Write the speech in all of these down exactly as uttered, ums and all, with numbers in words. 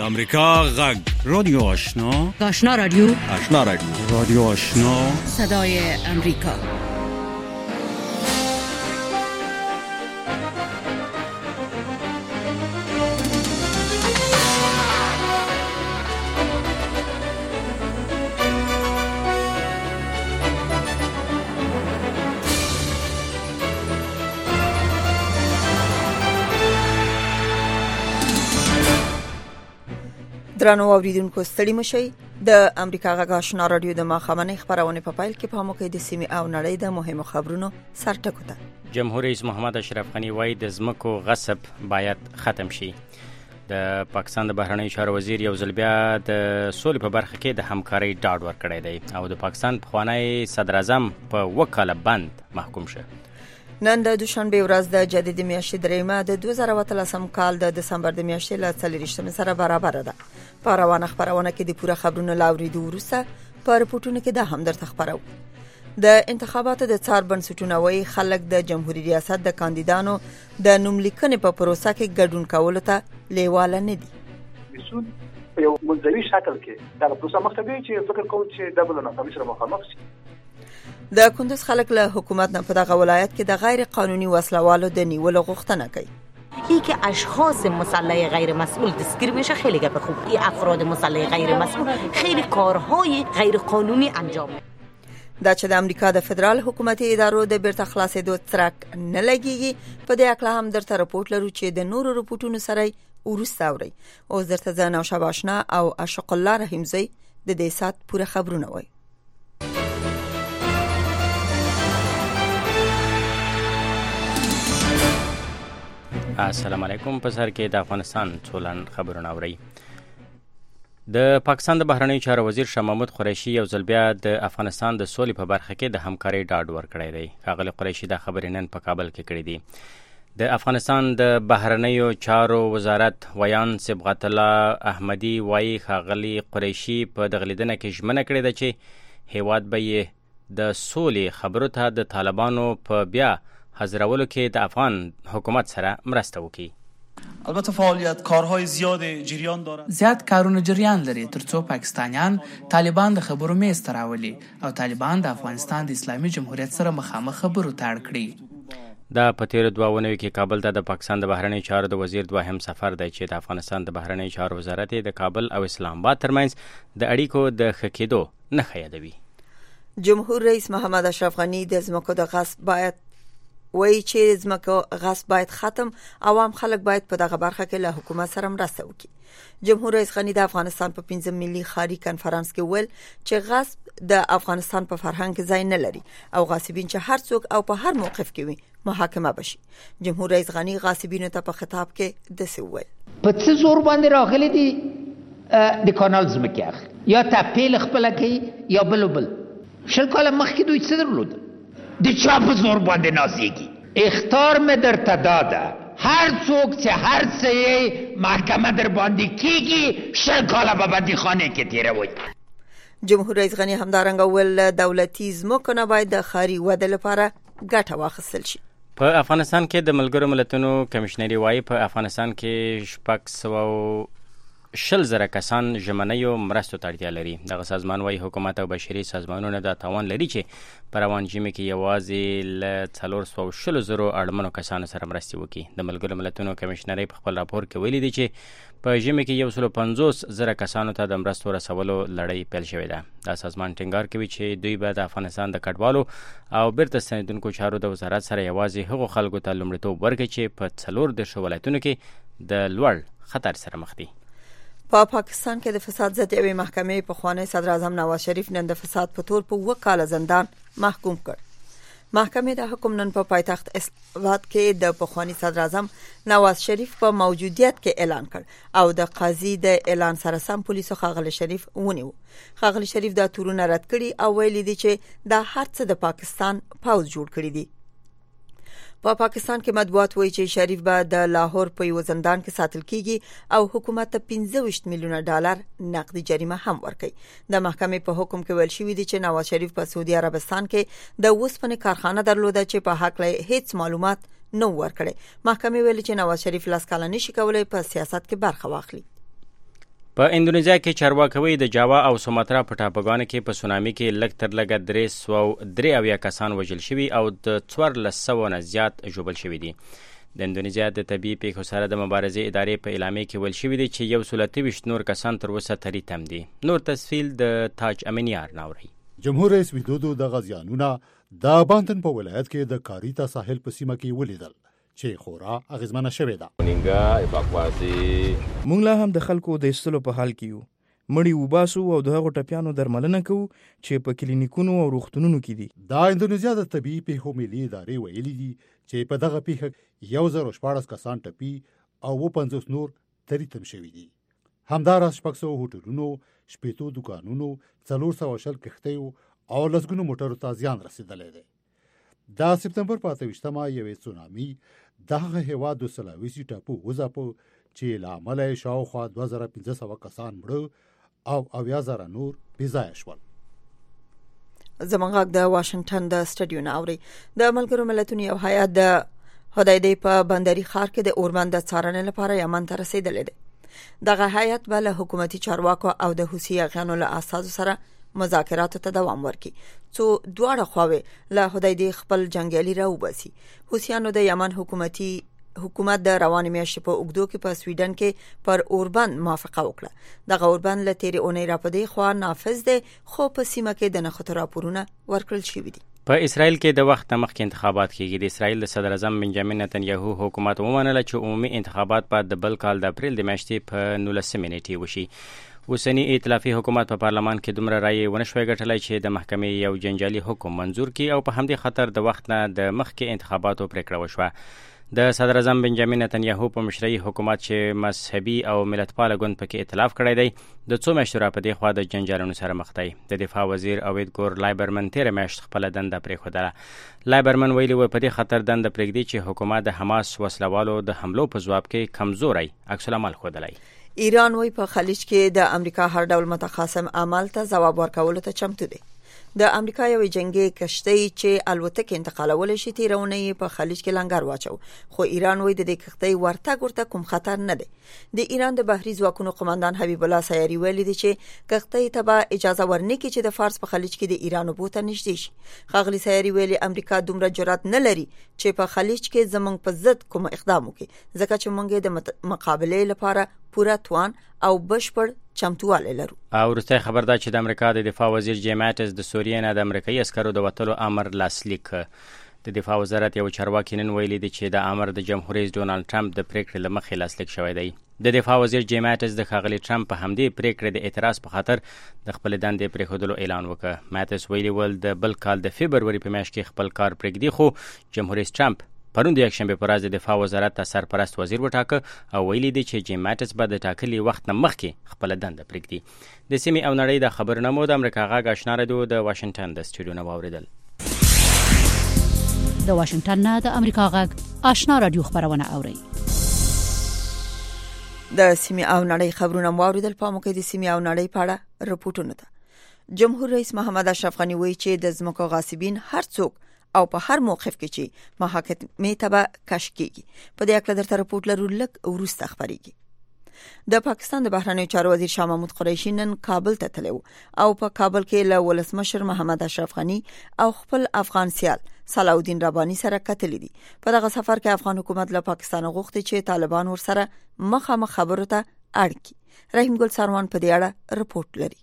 امریکا غږ رادیو آشنا آشنا رادیو آشنا رادیو رادیو آشنا صدای امریکا. درنو اوریدونکو ستړي مشئ. د امریکا غږ آشنا رادیو د ماخامنې خبرونه په پایل کې په موقع د سیمې او نړۍ د مهمو خبرونو سرټکو ته. جمهور رئیس محمد اشرف غنی وايي د ځمکو غصب باید ختم شي. د پاکستان د بهرنیو چارو وزیر یو ځل بیا د سولې په برخه کې د همکارۍ ډاډ ورکړی دی او د پاکستان پخوانی صدر اعظم په وکاله بند محکوم شو. نن د دوشنبه ورځ د جدید میاشتې دریمه د دوه زره اتلسم کال د دسمبر د میاشتې له څلورویشتمې سره برابر ده. په روانه خبرونه کې د پوره خبرونو لاوریدو وروسته په رپورټونو کې د هم درته خبرو. د انتخاباتو د څار بنسټونه وایي خلک د جمهوریت ریاست د کاندیدانو د نوملیکنې په پروسه کې ګډون کولو ته لیواله نه دي. مسؤل په یو منځوي شکل کې دا پروسه مختبي چې فکر کوم چې د بل نه سره مخامخ شي. د کندوز خلک له حکومت نه په دغه ولایت کې د غیر قانوني وسلوالو د نیولو غوښتنه کوي. ای که اشخاص مسلح غیر مسئول دستگیر میشه خیلی گپ خوب. ای افراد مسلح غیر مسئول خیلی کارهای غیر قانونی انجام میدن. دا چې د امریکا د فدرال حکومتي ادارو د بیرته خلاصېدو ترک نه لګيږي په دې اړه هم درته رپورټ لرو چې د نورو رپورټونو سره ورسته اوري. اوس درته ځنه شباشنا او عاشق الله رحیمزی د دې سات پوره خبرونه وایي. السلام علیکم. په سر کې د افغانستان څولن خبرونه اوري. د پاکستان د بهرنیو چارو وزیر شاه محمود قریشي یو ځل بیا د افغانستان د سولې په برخه کې د همکارۍ ډاډ ورکړی دی. ښاغلی قریشي دا خبرې نن په کابل کې کړې دي. د افغانستان د بهرنیو چارو وزارت ویان صبغت الله احمدي وايي ښاغلی قریشي په دغه لیدنه کې ژمنه کړې ده چې هیواد به یې د سولې خبرو ته د طالبانو په بیا حاضرولو کې د افغان حکومت سره مرسته وکړي. البته فعالیت کارهای زیاد جریان دارد. زیاد کارونه جریان لري ترڅو پاکستانیان طالبان د خبرو میز ته راولي او طالبان د افغانستان د اسلامي جمهوریت سره مخامخ خبرو ته اړ کړي. دا په تیرو دوه اونیو کې کابل ته د پاکستان د بهرنیو چارو د وزیر دوهم سفر دی چې د افغانستان د بهرنیو چارو وزارت د کابل او اسلام آباد ترمنځ د اړیکو د ښه کېدو نښه یادوي. جمهور رئیس محمد اشرف غنی د ځمکو د غصب باید وایي چې ځمکو غصب باید ختم، عوام خلک باید په دغه برخه کې له حکومت سره مرسته وکړي. جمهور رئیس غنی د افغانستان په پنځم ملي خاري کنفرانس کې ویل چې غصب د افغانستان په فرهنګ کې ځای نه لري او غاصبین چې هر څوک او په هر موقف کې وي محاکمه بشي. جمهور رئیس غنی غاصبینو ته په خطاب کې داسې ویل: په څه زور باندې راغلي دي د کانال ځمکې اخلي یا تپیل خپل کوي یا بل بل. شل کاله مخکې دوی څه درلودل؟ د چا په زور باندې نازیږي؟ اختار مې درته داده هر څوک چې هر څه یې محکمه در باندې کیږي شل کاله به بندیخانه کې تیروي. جمهور رئیس غنی همدارنګه ویل دولتي ځمکو نه باید د ښاري وده لپاره ګټه واخیستل شي. په افغانستان کې د ملګرو ملتونو کمشنري وايي په افغانستان کې شپږ سوه شل زره کسان ژمنیو مرستو ته اړتیا لري. دغه سازمان وايي حکومت او بشري سازمانونه دا توان لري چې په روان ژمي کې یوازې له څلور سوه شلو زرو اړمنو کسانو سره مرستې وکړي. د ملګرو ملتونو کمشنري په خپل راپور کې ویلي دي چې په ژمي کې یو سل پنځوس زره کسانو ته د مرستو رسولو لړۍ پیل شوې ده. دا سازمان ټینګار کوي چې دوی به د افغانستان د کډوالو او بیرته ستنېدونکو چارو د وزارت سره یوازې هغو خلکو ته لومړیتوب ورکړي چې په څلور دېرشو ولایتونو کې د لوړ خطر سره مخ دي. په پا پاکستان کې د فساد ضد یوې محکمې پخوانی صدر اعظم نواز شریف نن د فساد په تور په اووه کاله زندان محکوم کړ. محکمې د حکم نن په پایتخت اسلام آباد کې د پخوانی صدر اعظم نواز شریف په موجودیت کې اعلان کړ او د قاضي د اعلان سره سم پولیسو ښاغلی شریف ونیو. ښاغلی شریف دا تورونه رد کړي او ویلي دي چې دا هر څه د پاکستان پوځ جوړ کړی دي. په پا پاکستان کې مطبوعات وایي چې شریف به د لاهور په یو زندان کې ساتل کیږي او حکومت ته پنځه ویشت میلیونه ډالر نقدي جریمه هم ورکړي. د محکمې په حکم کې ویل شوی دی چې نواز شریف په سعودي عربستان کې د اوسپنې کارخانه درلوده چې په حق له هیڅ معلومات نو ورکړي. محکمې ویل چې نواز شریف لاس کاله نشي کولای په سیاست کې برخه واخلي. په اندونیزیا کې چارواکوي د جاوا او سوماترا په ټاپوګانو کې په سونامي کې لږ تر لږه درې سوه درې اویا کسان وژل شوي او د څوارلس سوه نه زیات ژوبل شوي دي. د اندونیزیا د طبیعي پیښو سره د مبارزې ادارې په اعلامیه کې ویل شوي دي چې یو سل اته ویشت نور کسان تر اوسه تری تم دي. نور تفصیل د تاج امینیار ناوري. جمهور رئیس ویدودو د غزیانونه د بانتن په ولایت کې د کاریتا ساحل په سیمه کې ولیدل چې خورا اغیزمنه شوې ده. مونږ لا هم د خلکو د ایستلو په حال کې یو. مړی وباسو او د هغو ټپیانو درملنه کوو چې په کلینیکونو او روغتونونو کې دي. د اندونیزیا د طبیعي پیښو ملي ادارې ویلي دي چې په دغه پیښه یو زر شپاړس کسان ټپي او اووه پنځوس نور تری تم شوي دي. همداراز شپږ سوه هوټلونو، شپېتو دوکانونو، څلور سوه شل کښتیو او لسګونو موټرو ته زیان رسېدلی دی. د سپتمبر په اته ویشتمه یوې سونامي دغه هېواد د سلاویسي ټاپو وځاپه چې له امله یې شاوخوا دوه زره پنځه سوه کسان مړه او اویا زره نور بېځایه شول. زموږ غږ د واشنګټن د سټډیو نه اوري. د ملګرو ملتونو یو هیات د هدایدې په بندري ښار کې د اوربند د څارنې لپاره یمن ته رسېدلی دی. دغه هیات به له حکومتي چارواکو او د حوثي اغیانو له اساسو سره مذاکراتو ته دوام ورکړي څو دواړه خواوې له هدایدې خپل جنګیالي راوباسي. حوثیانو د یمن حکومتي حکومت د روانې میاشتې په اوږدو کې په سویډن کې پر اوربند موافقه وکړه. دغه اوربند له تېرې اونۍ راپدې خوا نافذ دی خو په سیمه کې د نښتو راپورونه ورکړل شوي دي. په اسرائیل کې د وخت مخکې انتخابات کېږي. د اسرائیل د صدر اعظم بنجامین نتنیاهو حکومت ومنله چې عمومي انتخابات به د بل کال د اپریل د میاشتې په نولسمې نیټې وشي. اوسنی ائتلافي حکومت په پارلمان کې دومره رایې ونه شوی ګټلی چې د محکمې یو جنجالي حکم منظور کړي او په همدې خاطر د وخت نه د مخکې انتخاباتو پریکړه وشوه. د صدر اعظم بنجامین نتنیاهو په مشرۍ حکومت چې مذهبي او ملتپاله ګوند پکې ائتلاف کړی دی د څو میاشتو راپدې خوا د جنجالونو سره مخ دی. د دفاع وزیر اوید ګور لایبرمن تېره میاشت خپله دنده پرېښودله. لایبرمن ویلي و په دې خاطر دنده پرېږدي چې حکومت د حماس وسلوالو د حملو په ځواب کې کمزوری عکس العمل ښودلی. ایران وی په خلیج کې د امریکا هر ډول متخاصم عمل ته ځواب ورکولو ته چمتو دی. د امریکا یو جنگي کشتۍ چې الوتکې انتقالولی شي تېره اونۍ په خلیج کې لنګر واچو خو ایران وی د دې کښتۍ ورتګ ورته کوم خطر نه دی. د ایران د بحري ځواکونو قماندان حبیب الله سیاري ویلي دی چې کښتۍ ته به اجازه ورنکړي چې د فارس په خلیج کې د ایران اوبو ته نږدې شي. ښاغلي سیاري ویلي امریکا دومره جرأت نه لري چې په خلیج کې زموږ په ضد کوم اقدام وکړي ځکه چې موږ د مقابلې لپاره پوره توان او بشپړ چمتوالی لرو. او وروستی خبر دا چې د امریکا د دفاع وزیر جیم ماټس د سوریې نه د امریکایي عسکرو د وتلو امر لاسلیک. د دفاع وزارت یو چارواکي نن ویلي دی چې د امر د جمهور رئیس ډونالډ ټرمپ د پریکړې له مخې لاسلیک شوی دی. د دفاع وزیر جیم ماټس د ښاغلي ټرمپ په همدې پریکړې د اعتراض په خاطر د خپلې دندې پرېښودلو اعلان وکړ. ماټس ویلي ول د بل کال د فبروري په میاشت کې خپل کار پرېږدي خو جمهور رئیس ټرمپ پرون د یکشنبې په ورځ د دفاع وزارت ته سرپرست وزیر وټاکه او ویلي دی چې جیم ماټس به د ټاکلي وخت نه مخکې خپله دنده پرېږدي. د سیمې او نړۍ د خبرونه مو د امریکا غږ اشنا راډیو د واشنګټن د سټډیو نه واورېدل. د واشنګټن نه د امریکا غږ اشنا راډیو خبرونه اورئ. د سیمې او نړۍ خبرونه مو واورېدل. په موږ د سیمې او نړۍ په اړه رپورټونه ده. جمهور رئیس محمد اشرف غنی وایي چې د ځمکو غاصبین هر څوک او په هر موقف کې چې محاکمې ته به کش کېږي. په دې اړه درته رپورټ لرو لږ وروسته خپرېږي. د پاکستان د بهرنیو چارو وزیر شاه محمود قریشي نن کابل ته تللی او په کابل کې له ولسمشر محمد اشرف غنی او خپل افغان سیال صلاح الدین رباني سره کتلي دي. په دغه سفر کې افغان حکومت له پاکستان غوښتي چې طالبان ورسره مخامخ خبرو ته اړ کړي. رحیم ګل ساروان په دې اړه رپورټ لري.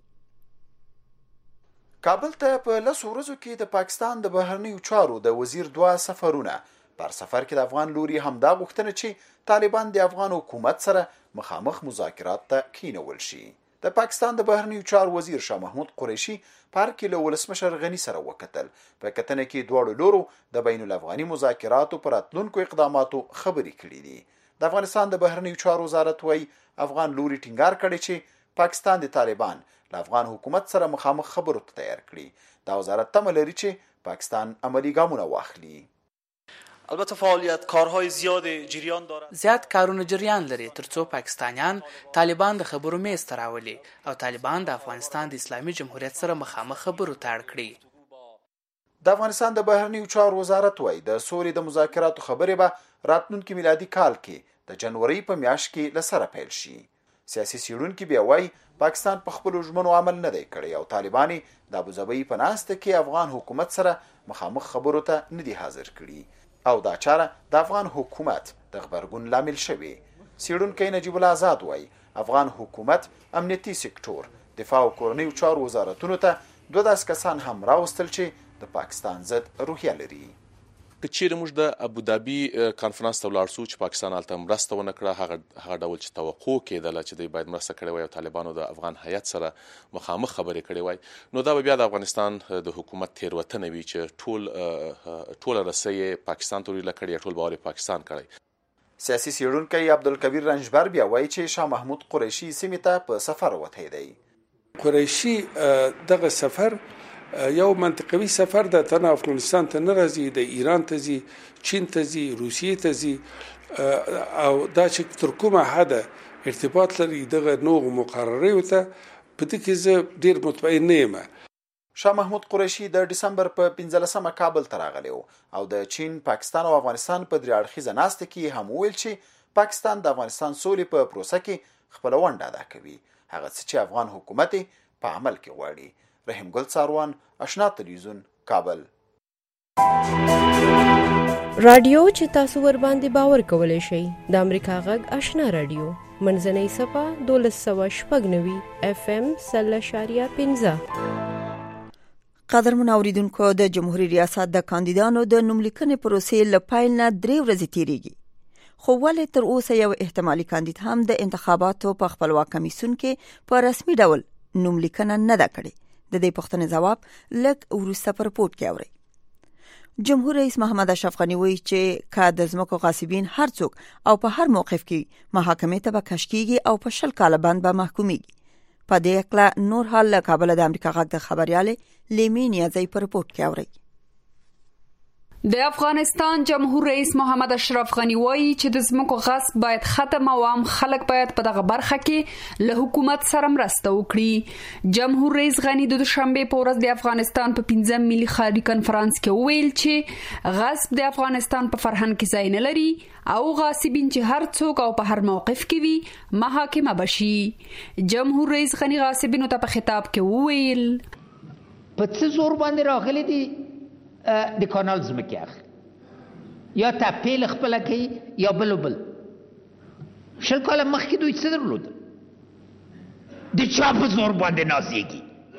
کابل ته په لسو ورځو کې د پاکستان د بهرنیو چارو د وزیر دوه سفرونه. پر سفر کې د افغان لوري همدا غوښتنه چې طالبان د افغان حکومت سره مخامخ مذاکرات ته کینول شي. د پاکستان د بهرنیو چارو وزیر شاه محمود قریشي پر کې له ولسمشر غنی سره وکتل. په کتنه کې دواړو لورو د بین الافغاني مذاکراتو پر راتلونکو اقداماتو خبرې کړې دي. د افغانستان د بهرنیو چارو وزارت وايي افغان لوري ټینګار کړی چې پاکستان د طالبان له افغان حکومت سره مخامخ خبرو ته تیار کړي. دا وزارت تمه لري چې پاکستان عملی ګامونه واخلي. البته فعالیت کارهای زیاد جریان دارد. زیات کارونه جریان لري ترڅو پاکستانیان طالبان د خبرو میز ته راولي او طالبان د افغانستان د اسلامي جمهوریت سره مخامخ خبرو ته اړ کړي. د افغانستان د بهرنیو چارو وزارت وايي د سولې د مذاکراتو خبرې به راتلونکي میلادي کال کې د جنوري په میاشت کې لسره پیل شي. سیاسي څېړونکي بیا وایي پاکستان په خپلو ژمنو عمل نه دی کړی او طالبان یې د ابوظبي په ناسته کې افغان حکومت سره مخامخ خبرو ته نه دي حاضر کړي او دا چاره د افغان حکومت د غبرګون لامل شوی. څېړونکی نجیب الله آزاد وایي افغان حکومت امنیتي سکتور، دفاع او کورنیو چارو وزارتونو ته دوه داسې کسان هم راوستل چې د پاکستان ضد روحیه لري. که چیرې موږ د ابوظبي کانفرنس ته ولاړ سو چې پاکستان هلته مرسته ونه کړه، هغه هغه ډول چې توقع کېدله چې دوی باید مرسته کړې وای او طالبانو د افغان هیات سره مخامخ خبرې کړې وای، نو دا به بیا د افغانستان د حکومت تېروتنه وي چې ټول ټوله رسۍ پاکستان ته وریله کړې، ټول باور پاکستان کړی. سیاسي څېړونکی عبدالکبیر رنجبر بیا وایي چې شاه محمود قریشي سیمې ته په سفر وتی دی. قریشي دغه سفر یو منطقوي سفر د تنه افغانستان ته نه راځي، د ایران ته ځي، چین ته ځي، روسیې ته ځي او دا چې تر کومه حده ارتباط لري دغه نوغ مقرریو ته په دې کې زه ډېر مطمئن نه یم. شاه محمود قریشي د ډسمبر په پنځلسمه کابل ته راغلی او د چین، پاکستان او افغانستان په درې اړخیزه ناسته کې هم وویل چې پاکستان د افغانستان سولې په پروسه کې خپله ونډه ادا کوي، هغه څه چې افغان حکومت په عمل کې غواړي. رحیم ګل څاروان، آشنا تلویزیون، کابل. رادیو چې تاسو ور باندې باور کولای شئ د امریکا غږ آشنا رادیو منځنۍ صفه دولس سوه شپږ نوي اف ام سل اشاریه پنځه. قدرمن اوریدونکو، د جمهوریت ریاست د کاندیدانو د نوملیکنې پروسې له پیل نه درې ورځې تیریږي، خو ولې تر اوسه یو احتمالي کاندید هم د انتخاباتو په خپلواک کمیسیون کې په رسمي ډول نوملیکنه نه ده کړې؟ د دې پوښتنې ځواب لږ وروسته په رپورټ کې اورئ. جمهور رئیس محمد اشرف غني وایي چې که د ځمکو غاصبین هر څوک او په هر موقف کې محاکمې ته به کش کیږي او په شل کاله بند به محکومیږي. په دې اړه نور حال له کابل د امریکا غږ د خبريالې لیمي نیازی په رپورټ کې اورئ. د افغانستان جمهور رئیس محمد اشرف غني وایي چې د ځمکو غصب باید ختم او عام خلک باید په دغه برخه کې له حکومت سره مرسته وکړي. جمهور رئیس غني د دوشنبه په ورځ د افغانستان په پنځم ملي خاري کنفرانس کې وویل چې غصب د افغانستان په فرهنګ کې ځای نه لري او غاصبین چې هر څوک او په هر موقف کې وي محاکمه بشي. جمهور رئیس غني غاصبینو ته په خطاب کې وویل په څه زور باندې راغلي دي د کانال زمکه اخ یا تپیل خپل کوي یا بل بل. شل کاله مخکې دوی څه درلود؟ د چا په زور باندې نازیږي؟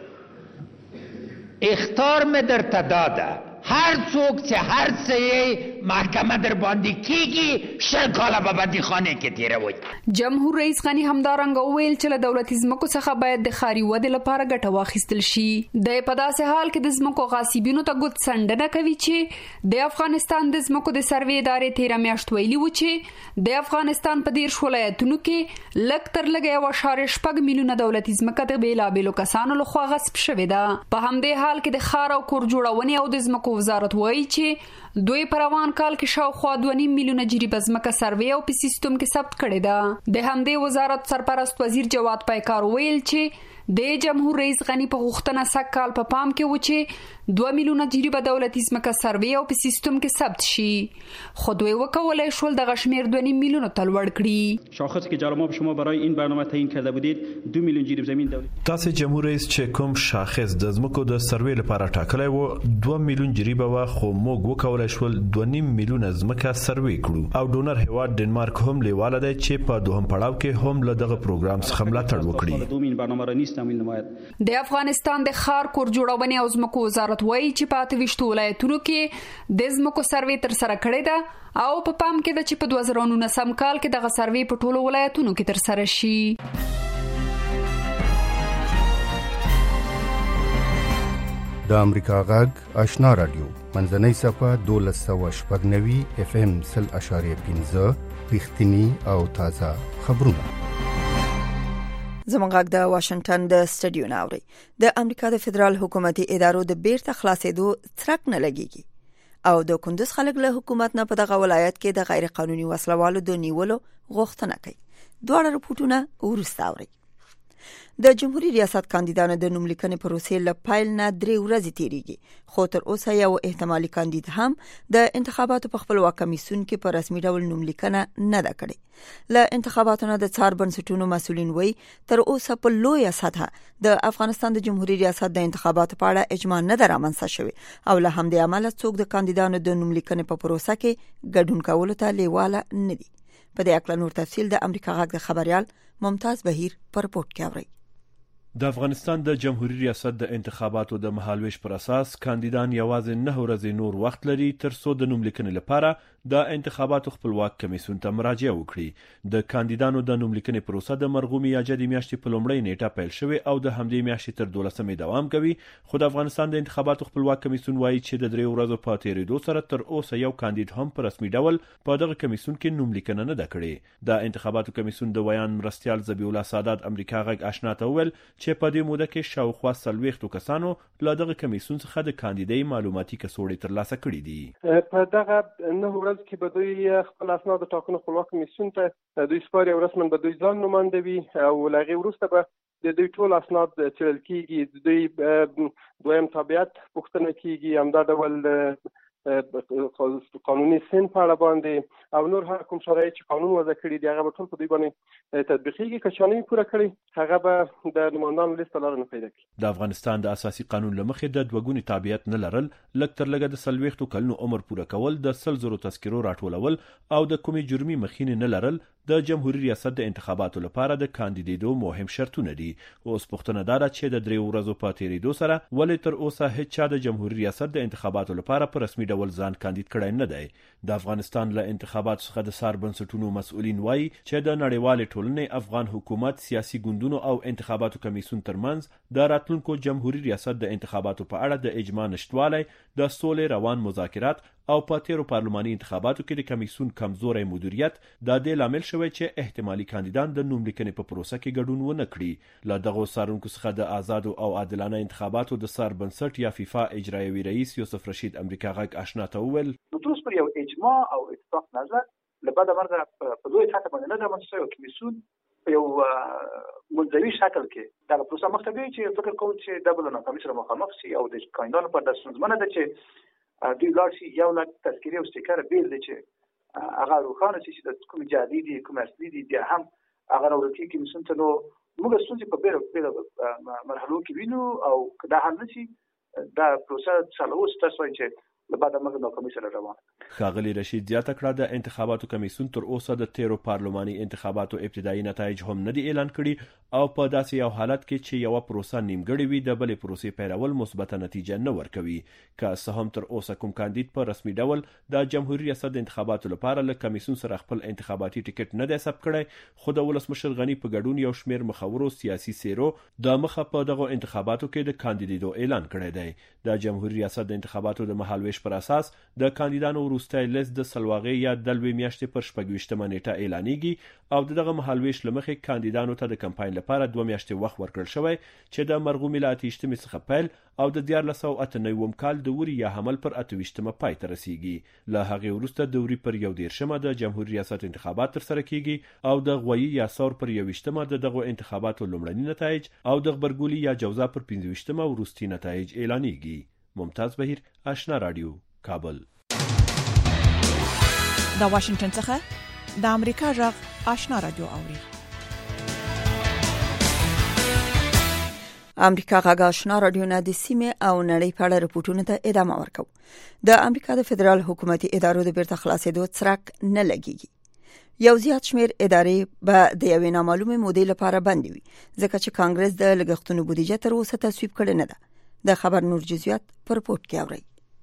اختار مې درته داده هر څوک چې هر څه محکمه در باندې کیږي شل کاله په بندیخانه کې تیروي. جمهور رئیس غني همدارنګه وویل چې له دولتي ځمکو څخه باید د ښاري ودې لپاره ګټه واخیستل شي. د په داسې حال کې د ځمکو غاصبینو ته ګوت څنډنه کوي چې د افغانستان د ځمکو د سروې ادارې تیره میاشت ویلي و چې د افغانستان په دېرش ولایتونو کې لږ تر لږه یو اعشاریه شپږ میلیونه دولتي ځمکه د بېلابېلو کسانو لخوا غصب شوې ده. په همدې حال کې د ښار او کور جوړونې او د ځمکو وزارت وایي چې دوی په روان کال کې شاوخوا دوه نیم میلیونه جریبه ځمکه سروې او په سیستم کې ثبت کړې ده. د همدې وزارت سرپرست وزیر جواد پایکار ویل چې د جمهور رئیس غني په غوښتنه سږ کال په پام کې و چې دوه میلیونه جریبه دولتي ځمکه سروې او په سیستم کې ثبت شي، خو دوی وکولای شول دغه شمیر دوه نیم میلیونه ته لوړ کړي. شاخصی که جلال شما برای این برنامه تعیین کرده بودید دو میلیون جریب زمین دولت. تاسو جمهور رئیس چې کوم شاخص د ځمکو د سروې لپاره ټاکلی و دوه میلیون جریبه و، خو موږ وکولای شول دوه نیم میلیونه ځمکه سروې کړو او ډونر هیواد ډنمارک هم لیواله دی چې په دوهم پړاو کې هم له دغه پروګرام څخه ملاتړ وکړي. د افغانستان د ښار کور جوړونې او ځمکو وزارت وایي چې په اته ویشت ولایتونو کې د ځمکو سروې تر سره کړې ده او په پام کې ده چې په دوه زره نولسم کال کې دغه سروې په ټولو ولایتونو کې تر سره شي. د امریکا غږ آشنا رادیو منځنۍ صفه دولس سوه شپږ نوي اف ام سل اشاریه پنځه رښتینی او تازه خبرونه. زموږ غږ د واشنگټن د سټډیو نه اوري. د امریکا د فدرال حکومتي ادارو د بیرته خلاصېدو څرک نه لګيږي او د کندوز خلک له حکومت نه په دغه ولایت کې د غیر قانوني وسلوالو د نیولو غوښتنه کوي. دواړه رپورټونه ورسته اوري. د جمهوریت ریاست کاندیدانو د نوم لیکنې پروسې له پیل نه درې ورځې تیریږي، خو تر اوسه یو احتمالي کاندید هم د انتخاباتو په خپلواک کمیسیون کې په رسمي ډول نوم لیکنه نه ده کړې. له انتخاباتو نه د څار بنسټونو مسؤلین وایي تر اوسه په لویه سطحه د افغانستان د جمهوریت ریاست د انتخاباتو په اړه اجماع نه ده رامنځته شوې او له همدې امله څوک د کاندیدانو د نوم لیکنې په پروسه کې ګډون کولو ته لیواله نه دي. په دې اړه نور تفصیل د امریکا غږ د خبريال ممتاز بهیر پر رپورت کې اوري. د افغانستان د جمهوریت ریاست د انتخاباتو د مهالویش پر اساس کاندیدان یوازې نه ورځې نور وخت لري تر څو د نوم لیکنې لپاره د انتخاباتو خپلواک کمیسیون ته مراجعه وکړي. د کاندیدانو د نوم لیکنې پروسه د مرغومي یا جدي میاشتې په لومړۍ نیټه پیل شوې او د همدې میاشتې تر دولسمې دوام کوي، خو د افغانستان د انتخاباتو خپلواک کمیسیون وایي چې د درې ورځو په تیریدو سره تر اوسه یو کاندید هم په رسمي ډول په دغه کمیسیون کې نوم لیکنه نه ده کړې. د انتخاباتو کمیسیون د ویان مرستیال ذبیح الله سادات امریکا غږ آشنا ته وویل چې په دې موده کې شاوخوا څلوېښتو کسانو له دغه کمیسیون څخه د کاندیدۍ معلوماتي کڅوړې ترلاسه کړي دي. په دغه نه ورځ کې به دوی خپل اسناد د ټاکنو خپلواک کمیسیون ته دوی سپاري او رسماً به دوی ځان نوماند وي او له هغې وروسته به د دوی ټول اسناد څېړل کېږي، د دوی دویم تابعیت پوښتنه کېږي، همدا ډول قانوني سن په اړه باندې او نور هر کوم شرایط چې قانون وضع کړي دي هغه به ټول په دوی باندې تطبیقېږي. که چا نه وي پوره کړی هغه به د نوماندانو لیست ته لاره نه پیدا کړي. د افغانستان د اساسي قانون له مخې د دوه ګوني تابعیت نه لرل، لږ تر لږه د څلوېښتو کلونو عمر پوره کول، د سل زرو تذکرو راټولول او د کومې جرمي مخینې نه لرل د جمهوریت ریاست د انتخاباتو لپاره د کاندیدېدو مهم شرطونه دي. اوس پوښتنه دا ده چې د درې ورځو په تیریدو سره ولې تر اوسه هیڅ چا د جمهوریت ریاست د انتخاباتو لپاره په رسمي ډول ځان کاندید کړی نه دی. د افغانستان له انتخاباتو څخه د څار بنسټونو مسؤلین وایي چې د نړیوالې ټولنې، افغان حکومت، سیاسي ګوندونو او انتخاباتو کمیسیون ترمنځ د راتلونکو جمهوریت ریاست د انتخاباتو په اړه د اجماع نشتوالی، د سولې روان مذاکرات او په تیرو پارلماني انتخاباتو کې د کمیسیون کمزوری مدیریت د دې لامل شوی چې احتمالي کاندیدان د نوم لیکنې په پروسه کې ګډون ونه کړي. له دغو څارونکو څخه د آزادو او عادلانه انتخاباتو د څار بنسټ یا فیفا اجرایوي رئیس یوسف رشید امریکا غږ آشنا ته وویل نو پر یو اجماع او اتفاق نظر لبعد مرغه په دوی ساته باندې نه د منځو کمیسیون په یو منځوي شکل کې دا پروسه مختبي چې فکر کوم چې د بلنه کمیسیون مخامخ سي او د کاندیدانو په داسې ځمنه ده چې دوی لارشي یو لا تذکری او استیکر بیل دي چې هغه روخانه چې د کوم جديدي کوم اصلي دي د هم هغه ورته کې مسون ته نو موږ ستونزې په بیره بیره مرحلو کې وینو او دا هم نشي دا پروسه څلور ستاسو چې لبعد مرغه نو کمیسیون روان. ښاغلي رشید زیاته کړه د انتخاباتو کمیسیون تر اوسه د تیرو پارلماني انتخاباتو ابتدایي نتایج هم نه دي اعلان کړي او په داسې یو حالت کې چې یو پروسه نیمګړې وي د بلې پروسې پیلول مثبته نتیجه نه ورکوي. که څه هم تر اوسه کوم کاندید په رسمي ډول د جمهوریت ریاست د انتخاباتو لپاره له کمیسیون سره خپل انتخاباتي ټیکټ نه دی ثبت کړی، خو د ولسمشر غني په ګډون یو شمېر مخورو سیاسي څیرو د مخه په دغو انتخاباتو کې د کاندیدېدو اعلان کړی دی. د جمهوریت ریاست د انتخاباتو د مهالویش پر اساس د کاندیدانو وروستی لیست د سلواغې یا دلوي میاشتې پر شپږویشتمه نیټه اعلانېږي او دغه مهالویش له مخې کاندیدانو ته د کمپاین لپاره دوه میاشتې وخت ورکړل شوی چې د مرغومي له اته ویشتمې څخه پیل او د دیارلس سوه اته نوي کال د وري یا حمل پر اته ویشتمه پای ته رسیږي. له هغې وروسته د وري پر یو دېرشمه د جمهوریت ریاست انتخابات ترسره کیږي او د غویي یا ثور پر یوویشتمه د دغو انتخاباتو لومړني نتایج او د غبرګولي یا جوزا پر پنځه ویشتمه وروستي نتایج اعلانېږي. ممتاز بهیر، آشنا رادیو، کابل. د واشنگټن څخه د امریکا غږ آشنا رادیو اوري. امریکا غږ آشنا رادیو نه د سیمې او نړۍ په اړه رپورټونو ته ادامه ورکوي. د امریکا د فدرال حکومتي ادارو د بیرته خلاصېدو څرک نه لګيږي. یو زیات شمیر ادارې به د یوې نامعلومې مودې لپاره بندي وي ځکه چې کانګرس د لګښتونو بودیجه تر اوسه تصویب کړې نه ده. د خبر نور جزئیات پر رپورت کې اورئ.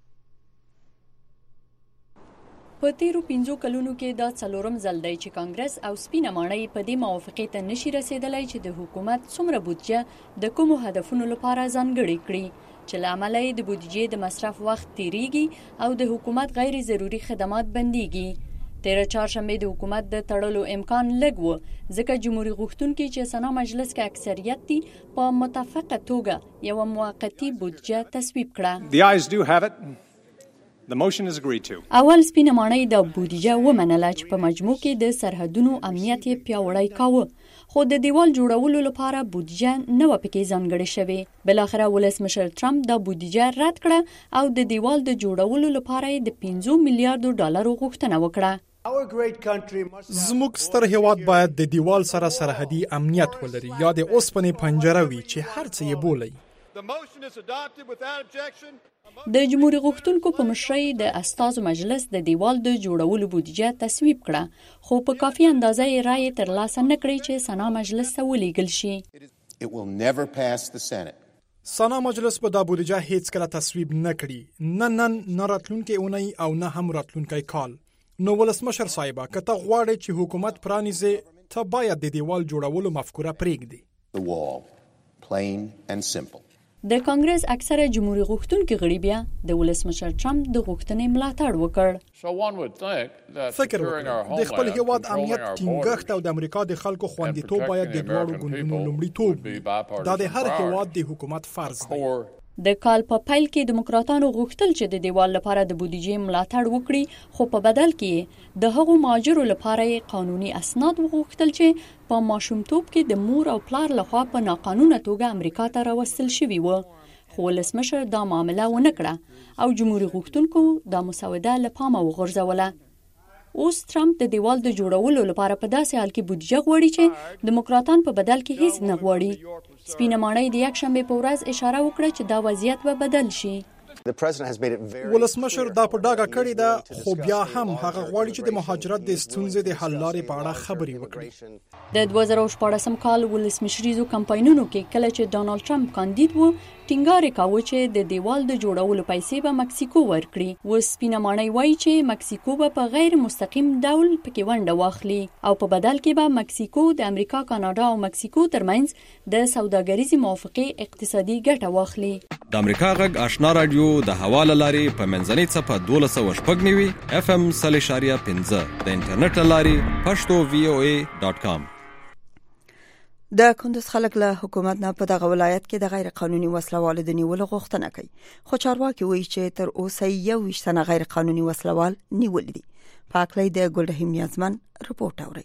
په تیرو پنځو کلونو کې دا څلورم ځل دی چې کانګرس او سپینه ماڼۍ په دې موافقې ته نشي رسیدلی چې د حکومت څومره بودیجه د کومو هدفونو لپاره ځانګړې کړي چې له امله یې د بودیجې د مصرف وخت تیریږي او د حکومت غیر ضروري خدمات بنديږي. تیره چهارشنبه د حکومت د تړلو امکان لږ و ځکه جمهوریت غوښتونکي چې سنا مجلس کې اکثریت دي په متفقه توګه یو موقتی بودیجه تصویب کړه. The ayes do have it. The motion is agreed to. اول سپینه ماڼۍ د بودیجه ومنله چې په مجموع کې د سرحدونو امنیت یې پیاوړی کاوه، خو د دیوال جوړولو لپاره بودیجه نه و پکې ځانګړې شوې. بلاخره ولسمشر ټرمپ دا بودیجه رد کړه او د دیوال د جوړولو لپاره د پنځه میلیارډ ډالرو غوښتنه وکړه. زموږ ستر هیواد باید د دیوال سره سرحدي امنیت ولري یا د اوسپنې پنجره وي چې هر څه یې بولي. د جمهور غوښتونکو په مشرۍ د استازو مجلس د دیوال د جوړولو بودیجه تصویب کړه، خو په کافي اندازه یې رایې ترلاسه نه کړې چې سنا مجلس ته ولیږل شي. سنا مجلس به دا بودیجه هیڅ کله تصویب نه کړي، نه نن نه راتلونکي اونۍ او نه هم راتلونکي کال. نو ولسمشر صاحبه که ته غواړې چې حکومت پرانیزي، ته باید د دیوال جوړولو مفکوره پرېږدي. د کانګرس اکثره جمهوریت غوښتونکي غړي بیا د ولسمشر ټرمپ د غوښتنې ملاتړ وکړ. فکر وکړه د خپل هیواد امنیت ټینګښت او د امریکا د خلکو خوندیتوب باید د دواړو ګوندونو لومړیتوب وي. دا د هر هیواد د حکومت فرض دی. د کال په پیل کې دیموکراتانو غوښتل چې د دیوال لپاره د بودیجې ملاتړ وکړي، خو په بدل کې د هغو مهاجرو لپاره قانوني اسناد وغوښتل چې په ماشومتوب کې د مور او پلار لخوا په ناقانونه توګه امریکا ته راوستل شوي وو. خو ولسمشر دا معامله ونه کړه او جمهوریت غوښتونکو دا مسوده له پامه وغورځوله. اوس ټرمپ د دیوال د جوړولو لپاره په داسې حال کې بودیجه غواړي چې دیموکراتان په بدل کې هیڅ نه غواړي. سپینه ماڼۍ د یکشنبې په ورځ اشاره وکړه چې دا وضعیت به بدل شي. ولسمشر دا په ډاګه کړې ده، خو بیا هم هغه غواړي چې د مهاجرت د ستونزې د حل لارې په اړه خبرې وکړي. د دوه زره شپاړسم کال ولسمشریزو کمپاینونو کې کله چې ډانلډ ټرمپ کاندید و، ټینګار کاوه چې د دیوال د جوړولو پیسې به مکسیکو ورکړي. و سپینه ماڼۍ وایي چې مکسیکو به په غیر مستقیم ډول پکې ونډه واخلي او په بدل کې به مکسیکو د امریکا، کاناډا او مکسیکو ترمنځ د سوداګریزي موافقې اقتصادي ګټه واخلي. د امریکا غږ آشنا رادیو د حواله لاري په منځنۍ صفه دولس سوه شپږ نوي اف ام صلی شاریه پنځه د انټرنیټ لاري پښتو وی او ای ډاټ کام. د کندز خلک له حکومت نه په دغه ولایت کې د غیر قانوني وسلوالو د نیولو غوښتنه کوي، خو چارواکي وایي چې تر اوسه یو ویشت تنه غیر قانوني وسلوال نیول دي. پاکلۍ د ګلرحیم نیازمن رپورټ اوري.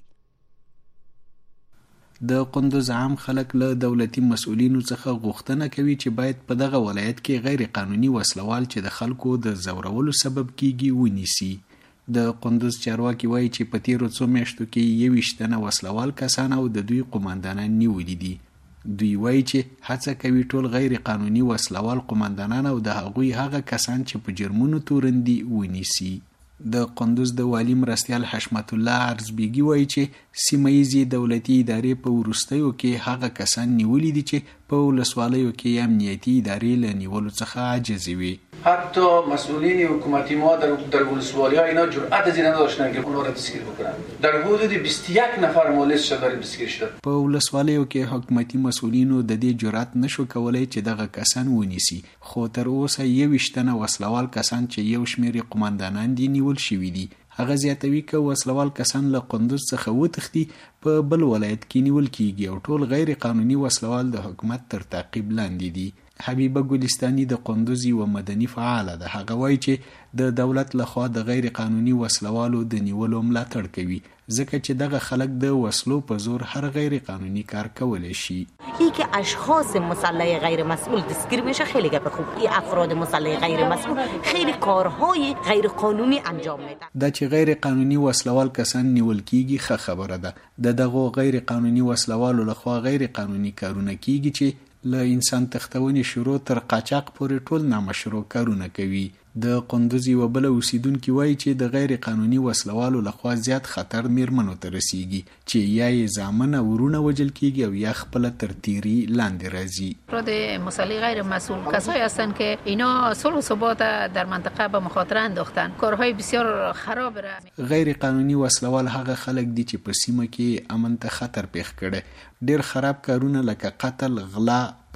د کندز عام خلک له دولتي مسؤلینو څخه غوښتنه کوي چې باید په دغه ولایت کې غیر قانوني وسلوال چې د خلکو د زورولو سبب کیږي ونیسي. د کندز چارواکي وایي چې په تیرو څو میاشتو کې یو ویشت تنه وسلوال کسان او د دوی قوماندانان نیولي دي. دوی وایي چې هڅه کوي ټول غیر قانوني وسلوال قوماندانان او د هغوی هغه کسان چې په جرمونو تورن دي ونیسي. د کندز د والی مرستیال حشمت الله عرزبیګي وایي چې سیمه ییزې دولتي ادارې په وروستیو کې هغه کسان نیولي دي چې په ولسوالیو کې امنیتي ادارې له نیولو څخه عاجزې وي. حتی مسئولین حکومتی ما در در ولسوالی‌ها اینا جرأت از این نداشتن که اونها را دستگیر بکنن. در حدود بیست و یک نفر مولد شده دستگیر شد. په ولسوالیو کې حکومتي مسئولینو د دې جرأت نشو کولای چې دغه کسان ونیسي، خو تر اوسه یو ویشت تنه وسلوال کسان چې یو شمېر قوماندانان دي نیول شوي دي. هغه زیاتوي که وسلوال کسان له کندز څخه وتښتي په بل ولایت کې نیول کیږي او ټول غیر قانوني وسلوال د حکومت تر تعقیب لاندې دي. حبیبه ګلستانی د کندز یوه مدني فعاله ده. هغه وایي چې د دولت لخوا د غیر قانوني وسلوالو د نیولو ملاتړ کوي، ځکه چې دغه خلک د وسلو په زور هر غیر قانونی کار کولی شي. این که اشخاص مسلح غیر مسئول دستگیر بشه خیلی گپ خوب. این افراد مسلح غیر مسئول خیلی کارهای غیر قانونی انجام میدن. دا چې غیر قانوني وسلوال کسان نیول کیږي ښه خبره ده. د دغه غیر قانوني وسلوالو لخوا غیر قانوني کارونه کیږي چې له انسان تختونې شروع تر قاچاق پورې ټول نامشروع کارونه کوي. د کندز یوه بله اوسیدونکي وایي چې د غیر قانوني وسلوالو لخوا زیات خطر میرمنو ته رسیږي چې یا یې زامن او ورونه وژل کیږي او یا خپله تر تیري لاندې راځي. افراد مسلح غیر مسئول کسایی هستند که اینا صلح و ثبات در منطقه به مخاطره انداختن، کارهای بسیار خراب را. غیر قانوني وسلوال هغه خلک دي چې په سیمه کې امن ته خطر پیښ کړي. ډیر خراب کارونه لکه قتل، غلا،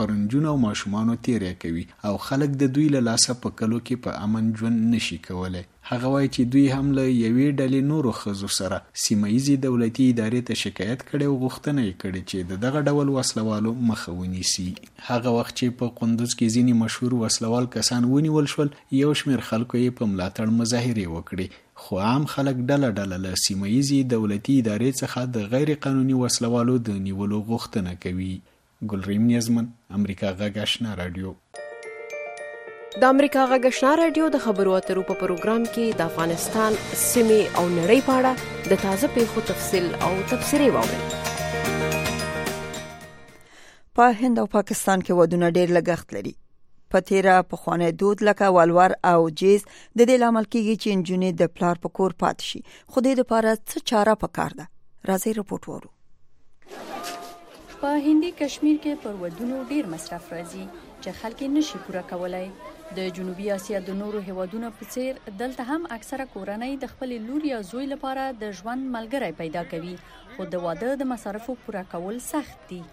پرنجونو او ماشومانو تیرې کوي او خلک د دوی له لاسه په کلو کې په امن ژوند نشي کولای. هغه وایي چې دوی هم له یوې ډلې نورو ښځو سره سیمه ییزې دولتي ادارې ته شکایت کړی او غوښتنه یې کړې چې د دغه ډول وسلوالو مخه ونیسي. هغه وخت چې په قندوز کې ځینې مشهور وسلوال کسان ونیول شول، یو شمېر خلکو یې په ملاتړ مظاهرې وکړې، خو عام خلک ډله ډله له سیمه ییزې دولتي ادارې څخه د غیر قانوني وسلوالو د نیولو غوښتنه کوي. ګلریم نیزمن، امریکا غږ آشنا رادیو. د امریکا غږ آشنا رادیو د خبرو اترو په پروګرام کې د افغانستان سیمې او نړۍ په اړه د تازه پیښو تفصیل او تبصرې واورئ. په هند او پاکستان کې ودونه ډېر لګښت لري. په تیرا پخوانی دود لکه والور او جیز د دې لامل کېږي چې نجونې د پلار په کور پاتې شي. خو دې لپاره څه چاره پکار ده؟ راځئ رپورټ وورو. په هندي کشمیر کې پر ودونو ډېر مصرف راځي چې خلک نشي پوره کولای. د جنوبي اسیا د نورو هیوادونو په څیر دلته هم اکثره کورنۍ د خپل لور یا زوی لپاره د ژوند ملګری پیدا کوي، خو د واده د مصارفو پوره کول سخت دي.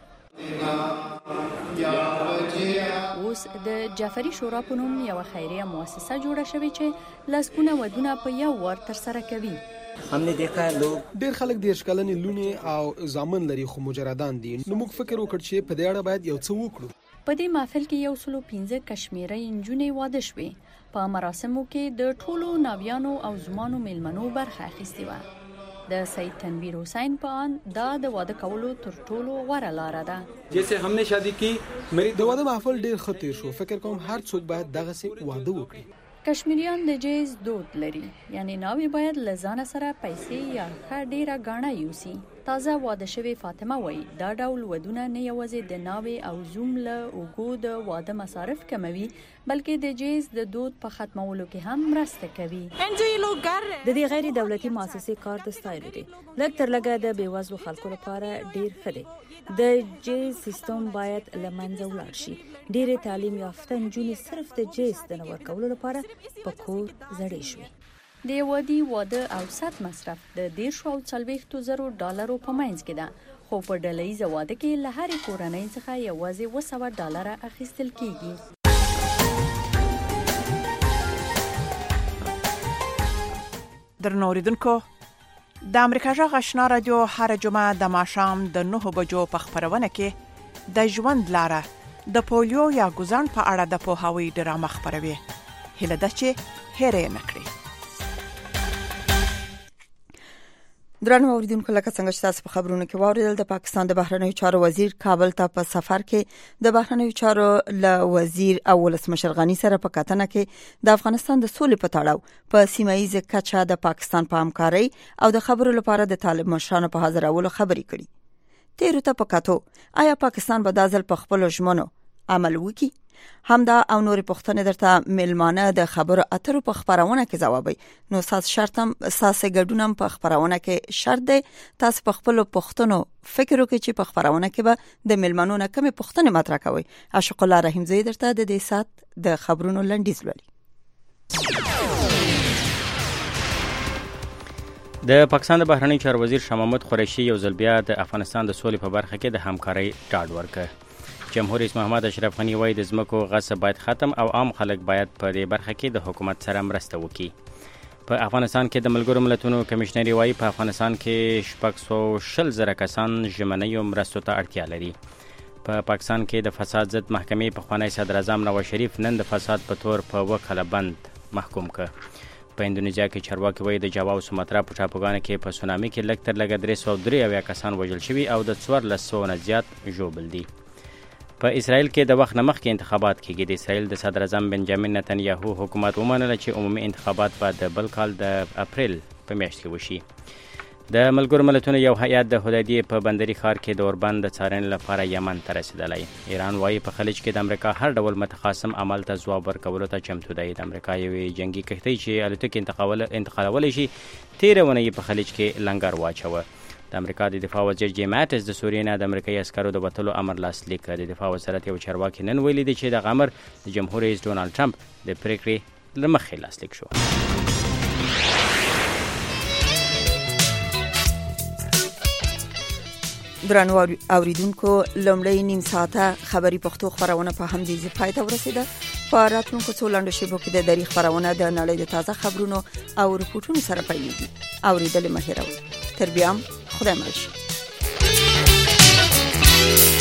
اوس د جعفری شورا په نوم یو خیریه مؤسسه جوړه شوې چې لسګونه ودونه په یو وار ترسره کوي. ډېر خلک د اشکالنې لونې او زامن لري خو مجردان دي، نو موږ فکر وکړ چې په دې اړه باید یو څه وکړو. په دې محفل کې یو سلو پنځه کشمیري نجونې واده شوې. په مراسمو کې د ټولو ناویانو او زمانو میلمنو برخه اخیستې وه. د سید تنویر حسین په ان دا د واده کولو تر ټولو غوره لاره ده. جیسے همنے شادی کی مری د واده محفل ډېر ښه تیر شو. فکر کوم هر څوک باید دغسې واده وکړي. کشمیریان د جیز دود لري، یعنی ناوی باید لزانه سره پیسې یا ښه ډیره غاڼه یوسي. تازه واده شوی فاطمه وایي دا ډول ودونه نه یوازې د ناوی او زوم له اوږو د واده مصارف کموي، بلکې د جیز د دود په ختمولو کې هم مرسته کوي. د دې غیر دولتي مؤسسې کار د ستایلو دی. لږ تر لږه د بېوزلو خلکو لپاره ډیر ښه دی. د جیز سیستم باید له منځه ولاړ شي. ډېرې تعلیم یافته نجونې صرف د جیز د نه ورکولو لپاره په کور زړې شوې. د یوادي واده او ست مصرف د دیرشو او څلوېښتو زرو ډالرو په منځ کې ده، خو په ډلهییزه واده کې له هرې کورنۍ څخه یوازې اوه سوه ډالره اخیستل کیږي. درنو اوریدونکو، د امریکا غږ آشنا رادیو هر جمعه د ماښام د نهو بجو په خپرونه کې د ژوند لاره د پولیو یا ګوزن په اړه د پوهاوي ډرامه خپروي. هیله ده چې هېرې نه کړئ. درنو اوریدونکو، لکه څنګه چې تاسو په خبرونو کې واوریدل، د پاکستان د بهرنیو چارو وزیر کابل ته په سفر کې د بهرنیو چارو له وزیر او ولسمشر غنی سره په کتنه کې د افغانستان د سولې په تړاو په سیمه ییزه کچه د پاکستان په همکارۍ او د خبرو لپاره د طالب مشرانو په حاضرولو خبرې کړي. تیرو ته په کتو آیا پاکستان به دا ځل په خپلو ژمنو عمل وکړي؟ همدا او نور پوښتنې درته ملمانه د خبرو اترو په خبرونه کې ځوابي. نو ساس شرطم ساس ګډونم په خبرونه کې شرط دی. تاسو په خپل پوښتنو فکر وکړئ چې په خبرونه کې به د ملمانو نه کومې پوښتنې مطرح کوي. عاشق الله رحیم زوی درته د دې سات د خبرونو لنډیز لولي. د پاکستان د بهرنیو چارو وزیر شاه محمود قریشي یو ځل بیا د افغانستان د سولې په برخه کې د همکارۍ ډاډ ورکړ. جمهور رئیس محمد اشرف غنی وایي د ځمکو غصب باید ختم او عام خلک باید په دې برخه کې د حکومت سره مرسته وکړي. په افغانستان کې د ملګرو ملتونو کمشنري وایي په افغانستان کې شپږ سوه شل زره کسان ژمنیو مرستو ته اړتیا لري. په پاکستان کې د فساد ضد محکمې پخوانی صدر اعظم نواز شریف نن د فساد په تور په اوه کاله بند محکوم کړ. په اندونیزیا کې چارواکي وایي د جاوا او سوماترا په ټاپوګانو کې په سونامي کې لږ تر لږه درې سوه درې اویا کسان وژل شوي او د څوارلس سوه نه زیات ژوبل دي. په اسرائیل کې د وخت نه مخکې انتخابات کېږي. د اسرائیل د صدر اعظم بنجامین نتنیاهو حکومت ومنله چې عمومي انتخابات به د بل کال د اپریل په میاشت کې وشي. د ملګرو ملتونو یو هیئت د هدیدې په بندري ښار کې د اوربند د څارنې لپاره یمن ته رسېدلی. ایران وایي په خلیج کې د امریکا هر ډول متخاصم عمل ته ځواب ورکولو ته چمتو دی. د امریکا یوې جنګي کښتۍ چې الوتکې انتقالولی شي تېره اونۍ یې په خلیج کې لنګر واچوه. د امریکا د دفاع وزیر جیم ماټس د سوریې نه د امریکایي عسکرو د وتلو امر لاسلیک کړ. د دفاع وزارت یو چارواکي نن ویلي دی چې دغه امر د جمهور رئیس ډونالډ ټرمپ د پریکړې له مخې لاسلیک شو. درنو اوریدونکو لومړی نیم ساعته خبري پښتو خبرونه په همدې ځای پای ته ورسیده. په راتلونکو څو لنډو شیبو کې د دری خبرونه د نړۍ د تازه خبرونو او رپورټونو سره پیلېږي. اوریدل مه هېروئ. تر بیا خدای مل شي.